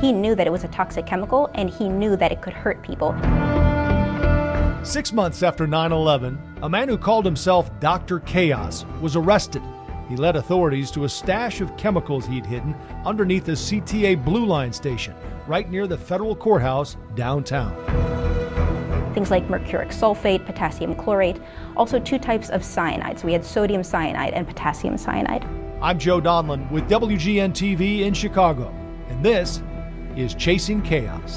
He knew that it was a toxic chemical, and he knew that it could hurt people. 6 months after 9/11, a man who called himself Dr. Chaos was arrested. He led authorities to a stash of chemicals he'd hidden underneath a CTA Blue Line station, right near the federal courthouse downtown. Things like mercuric sulfate, potassium chlorate, also 2 types of cyanide. So we had sodium cyanide and potassium cyanide. I'm Joe Donlin with WGN-TV in Chicago, and this is Chasing Chaos.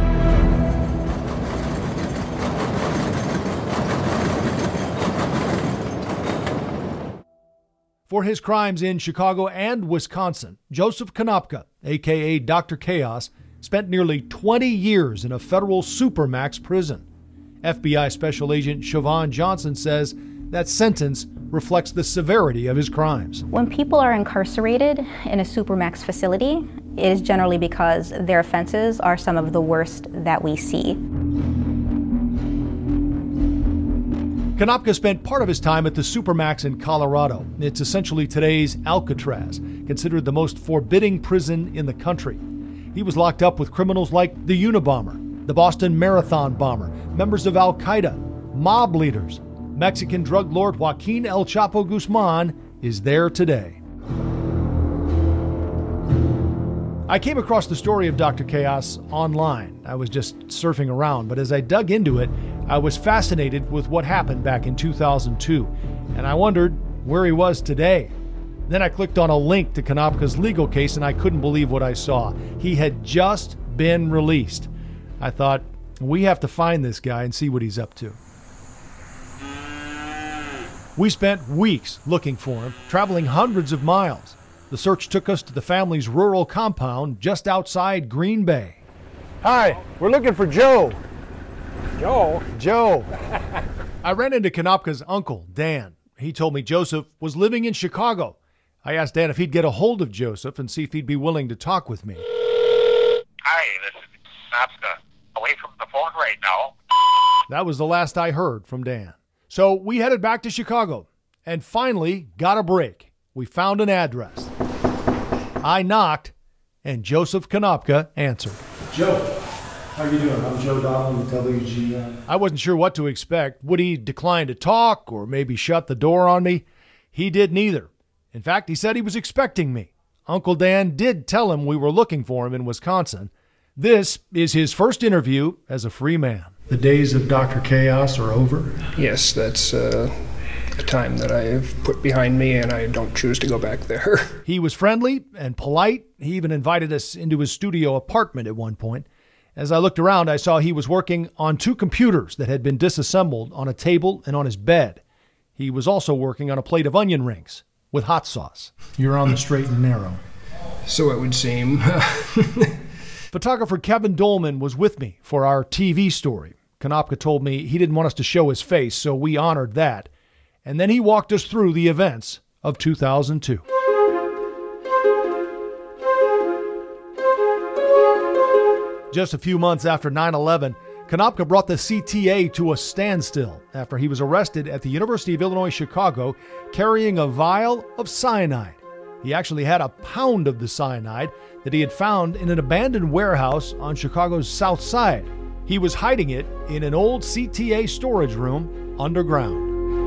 For his crimes in Chicago and Wisconsin, Joseph Konopka, a.k.a. Dr. Chaos, spent nearly 20 years in a federal supermax prison. FBI Special Agent Siobhan Johnson says that sentence reflects the severity of his crimes. When people are incarcerated in a supermax facility, it is generally because their offenses are some of the worst that we see. Konopka spent part of his time at the Supermax in Colorado. It's essentially today's Alcatraz, considered the most forbidding prison in the country. He was locked up with criminals like the Unabomber, the Boston Marathon bomber, members of Al-Qaeda, mob leaders. Mexican drug lord Joaquin El Chapo Guzman is there today. I came across the story of Dr. Chaos online. I was just surfing around, but as I dug into it, I was fascinated with what happened back in 2002, and I wondered where he was today. Then I clicked on a link to Konopka's legal case, and I couldn't believe what I saw. He had just been released. I thought, we have to find this guy and see what he's up to. We spent weeks looking for him, traveling hundreds of miles. The search took us to the family's rural compound just outside Green Bay. Hi, we're looking for Joe. Joe. I ran into Konopka's uncle, Dan. He told me Joseph was living in Chicago. I asked Dan if he'd get a hold of Joseph and see if he'd be willing to talk with me. Hi, this is Konopka. Away from the phone right now. That was the last I heard from Dan. So we headed back to Chicago and finally got a break. We found an address. I knocked, and Joseph Konopka answered. Joe, how are you doing? I'm Joe Donlin with WGN. I wasn't sure what to expect. Would he decline to talk or maybe shut the door on me? He did neither. In fact, he said he was expecting me. Uncle Dan did tell him we were looking for him in Wisconsin. This is his first interview as a free man. The days of Dr. Chaos are over? Yes, that's a time that I've put behind me, and I don't choose to go back there. He was friendly and polite. He even invited us into his studio apartment at one point. As I looked around, I saw he was working on 2 computers that had been disassembled on a table and on his bed. He was also working on a plate of onion rings with hot sauce. You're on the straight and narrow. So it would seem. Photographer Kevin Dolman was with me for our TV story. Konopka told me he didn't want us to show his face, so we honored that. And then he walked us through the events of 2002. Just a few months after 9/11, Konopka brought the CTA to a standstill after he was arrested at the University of Illinois Chicago carrying a vial of cyanide. He actually had a pound of the cyanide that he had found in an abandoned warehouse on Chicago's south side. He was hiding it in an old CTA storage room underground.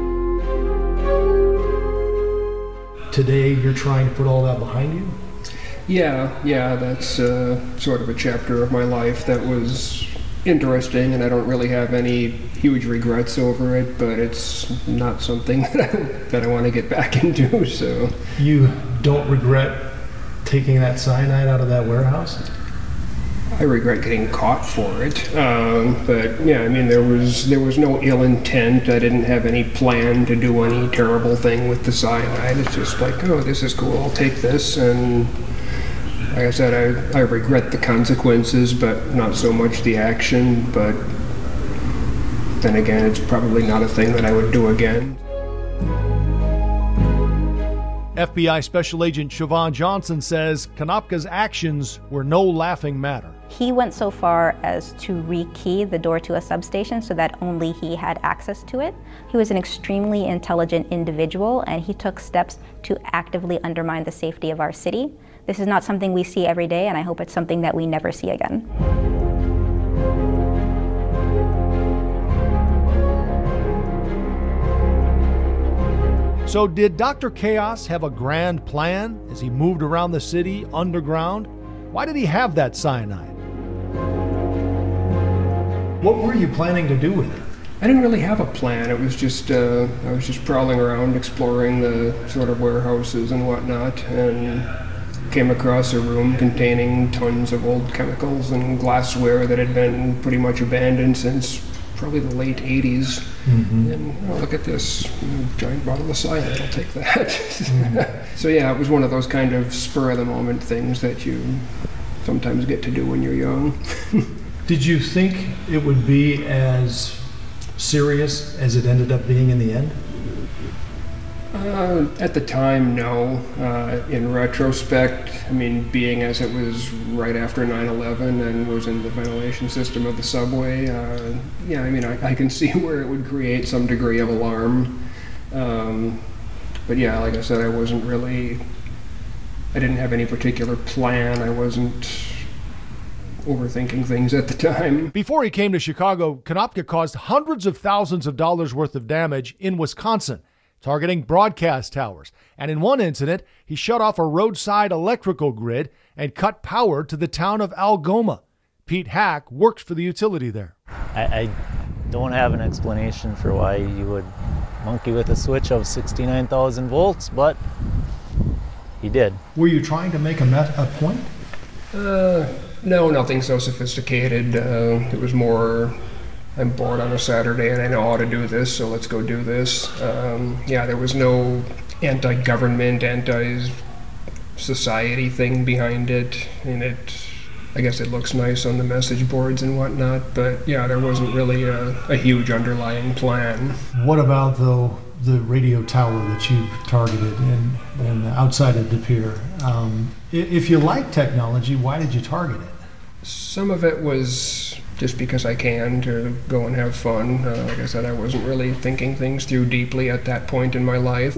Today, you're trying to put all that behind you? Yeah, that's sort of a chapter of my life that was interesting, and I don't really have any huge regrets over it, but it's not something that I want to get back into, so. You don't regret taking that cyanide out of that warehouse? I regret getting caught for it, but yeah, I mean, there was no ill intent. I didn't have any plan to do any terrible thing with the cyanide. It's just like, oh, this is cool, I'll take this, and like I said, I regret the consequences, but not so much the action, but then again, it's probably not a thing that I would do again. FBI Special Agent Siobhan Johnson says Konopka's actions were no laughing matter. He went so far as to rekey the door to a substation so that only he had access to it. He was an extremely intelligent individual, and he took steps to actively undermine the safety of our city. This is not something we see every day, and I hope it's something that we never see again. So did Dr. Chaos have a grand plan as he moved around the city underground? Why did he have that cyanide? What were you planning to do with it? I didn't really have a plan. It was just I was just prowling around, exploring the sort of warehouses and whatnot, and came across a room containing tons of old chemicals and glassware that had been pretty much abandoned since probably the late 80s. Mm-hmm. And look at this giant bottle of cyanide, I'll take that. Mm-hmm. So yeah, it was one of those kind of spur of the moment things that you sometimes get to do when you're young. Did you think it would be as serious as it ended up being in the end? At the time, no. In retrospect, I mean, being as it was right after 9/11 and was in the ventilation system of the subway, yeah, I mean, I can see where it would create some degree of alarm. But yeah, like I said, I didn't have any particular plan. I wasn't overthinking things at the time. Before he came to Chicago, Konopka caused hundreds of thousands of dollars worth of damage in Wisconsin, targeting broadcast towers. And in one incident, he shut off a roadside electrical grid and cut power to the town of Algoma. Pete Hack works for the utility there. I don't have an explanation for why you would monkey with a switch of 69,000 volts, but he did. Were you trying to make a point? No, nothing so sophisticated. It was more, I'm bored on a Saturday and I know how to do this, so let's go do this. Yeah, there was no anti-government, anti-society thing behind it. And I guess it looks nice on the message boards and whatnot, but yeah, there wasn't really a huge underlying plan. What about, though, the radio tower that you targeted in outside of De Pere? If you like technology, why did you target it? Some of it was just because I can, to go and have fun. Like I said, I wasn't really thinking things through deeply at that point in my life.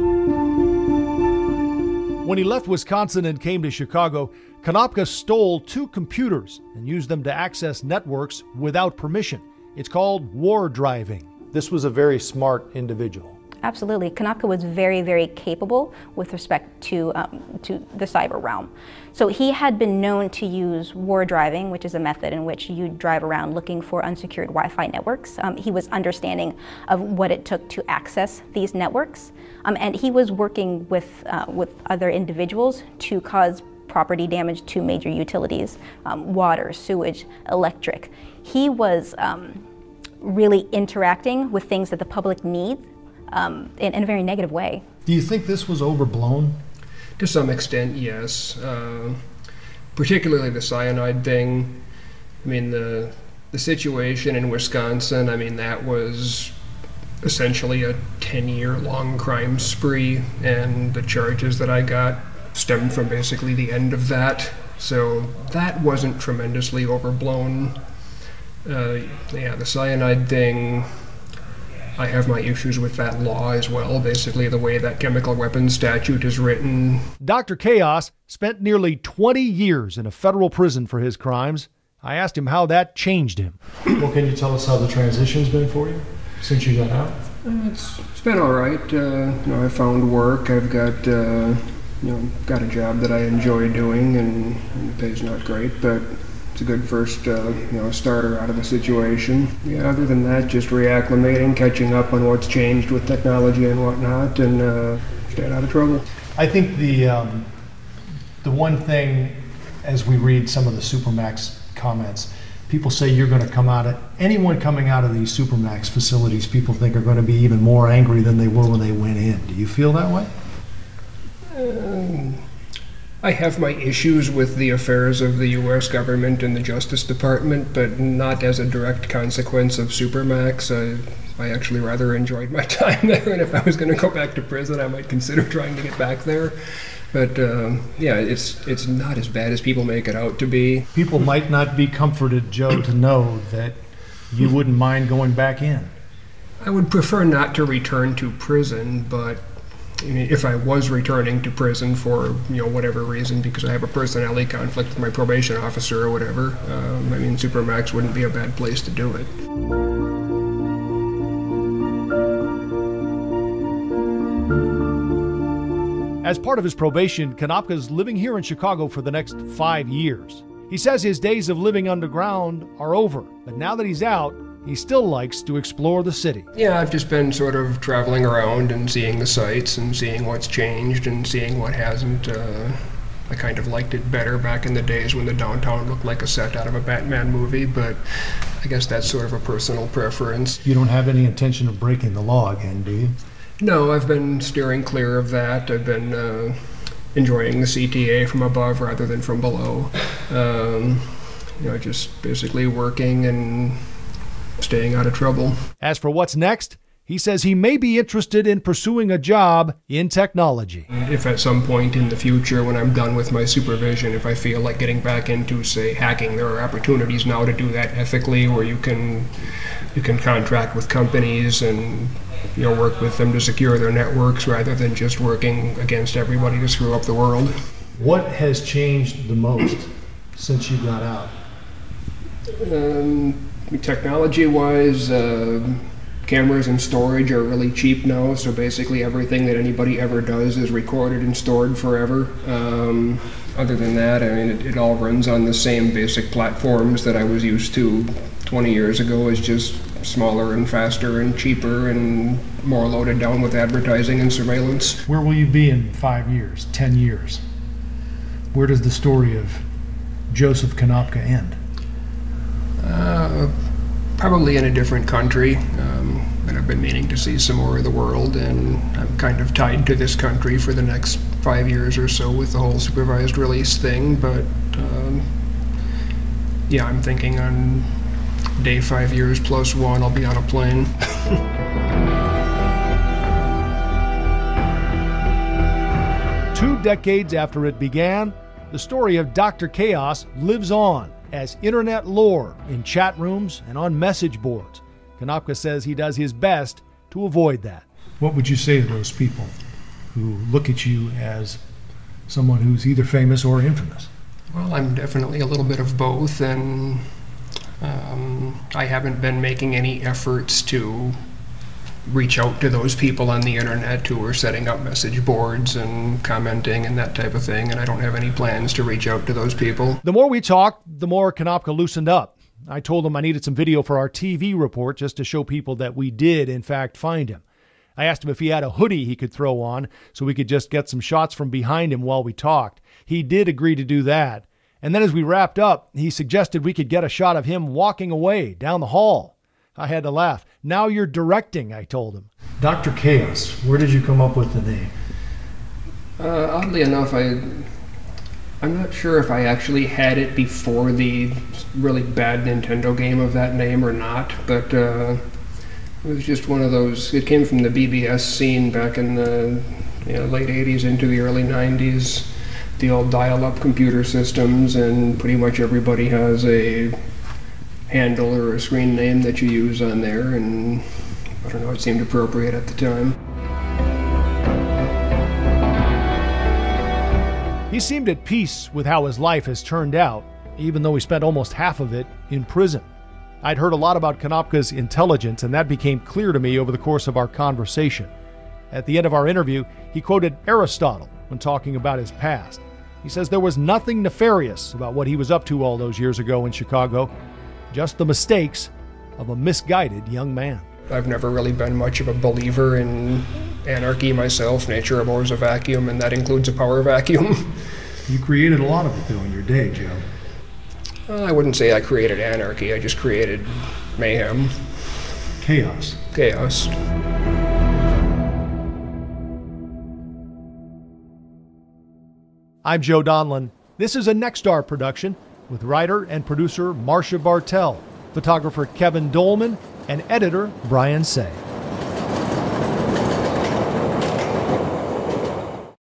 When he left Wisconsin and came to Chicago, Konopka stole 2 computers and used them to access networks without permission. It's called war driving. This was a very smart individual. Absolutely. Konopka was very, very capable with respect to the cyber realm. So he had been known to use war driving, which is a method in which you drive around looking for unsecured Wi-Fi networks. He was understanding of what it took to access these networks, and he was working with other individuals to cause property damage to major utilities, water, sewage, electric. He was really interacting with things that the public needs. In a very negative way. Do you think this was overblown? To some extent, yes. Particularly the cyanide thing. I mean, the situation in Wisconsin, I mean, that was essentially a 10-year-long crime spree, and the charges that I got stemmed from basically the end of that. So that wasn't tremendously overblown. Yeah, the cyanide thing, I have my issues with that law as well, basically the way that chemical weapons statute is written. Dr. Chaos spent nearly 20 years in a federal prison for his crimes. I asked him how that changed him. Well, can you tell us how the transition's been for you since you got out? It's been all right. I found work. I've got got a job that I enjoy doing, and the pay's not great, but it's a good first, starter out of the situation. Yeah, other than that, just reacclimating, catching up on what's changed with technology and whatnot, and staying out of trouble. I think the one thing, as we read some of the Supermax comments, people say you're going to come out anyone coming out of these Supermax facilities, people think are going to be even more angry than they were when they went in. Do you feel that way? I have my issues with the affairs of the U.S. government and the Justice Department, but not as a direct consequence of Supermax. I actually rather enjoyed my time there, and if I was going to go back to prison, I might consider trying to get back there. But yeah, it's not as bad as people make it out to be. People might not be comforted, Joe, to know that you wouldn't mind going back in. I would prefer not to return to prison, but if I was returning to prison for whatever reason, because I have a personality conflict with my probation officer or whatever, Supermax wouldn't be a bad place to do it. As part of his probation, Konopka's living here in Chicago for the next 5 years. He says his days of living underground are over, but now that he's out, he still likes to explore the city. Yeah, I've just been sort of traveling around and seeing the sights and seeing what's changed and seeing what hasn't. I kind of liked it better back in the days when the downtown looked like a set out of a Batman movie, but I guess that's sort of a personal preference. You don't have any intention of breaking the law again, do you? No, I've been steering clear of that. I've been enjoying the CTA from above rather than from below. Just basically working and staying out of trouble. As for what's next, he says he may be interested in pursuing a job in technology. If at some point in the future, when I'm done with my supervision, if I feel like getting back into, say, hacking, there are opportunities now to do that ethically, where you can contract with companies and work with them to secure their networks rather than just working against everybody to screw up the world. What has changed the most since you got out? Technology-wise, cameras and storage are really cheap now, so basically everything that anybody ever does is recorded and stored forever. Other than that, it all runs on the same basic platforms that I was used to 20 years ago. It's just smaller and faster and cheaper and more loaded down with advertising and surveillance. Where will you be in 5 years, 10 years? Where does the story of Joseph Konopka end? Probably in a different country. But I've been meaning to see some more of the world, and I'm kind of tied to this country for the next 5 years or so with the whole supervised release thing. But I'm thinking on day 5 years plus 1, I'll be on a plane. 2 decades after it began, the story of Dr. Chaos lives on as internet lore in chat rooms and on message boards. Konopka says he does his best to avoid that. What would you say to those people who look at you as someone who's either famous or infamous? Well, I'm definitely a little bit of both, and I haven't been making any efforts to reach out to those people on the internet who are setting up message boards and commenting and that type of thing, and I don't have any plans to reach out to those people. The more we talked, the more Konopka loosened up. I told him I needed some video for our TV report just to show people that we did, in fact, find him. I asked him if he had a hoodie he could throw on so we could just get some shots from behind him while we talked. He did agree to do that. And then as we wrapped up, he suggested we could get a shot of him walking away down the hall. I had to laugh. Now you're directing, I told him. Dr. Chaos, where did you come up with the name? Oddly enough, I'm not sure if I actually had it before the really bad Nintendo game of that name or not, but it was just one of those. It came from the BBS scene back in the late 80s into the early 90s, the old dial-up computer systems, and pretty much everybody has a handle or a screen name that you use on there, and I don't know, it seemed appropriate at the time. He seemed at peace with how his life has turned out, even though he spent almost half of it in prison. I'd heard a lot about Konopka's intelligence, and that became clear to me over the course of our conversation. At the end of our interview, he quoted Aristotle when talking about his past. He says there was nothing nefarious about what he was up to all those years ago in Chicago, just the mistakes of a misguided young man. I've never really been much of a believer in anarchy myself. Nature abhors a vacuum, and that includes a power vacuum. You created a lot of it, though, in your day, Joe. I wouldn't say I created anarchy. I just created mayhem. Chaos. Chaos. I'm Joe Donlin. This is a Nexstar production with writer and producer Marcia Bartel, photographer Kevin Dolman, and editor Brian Say.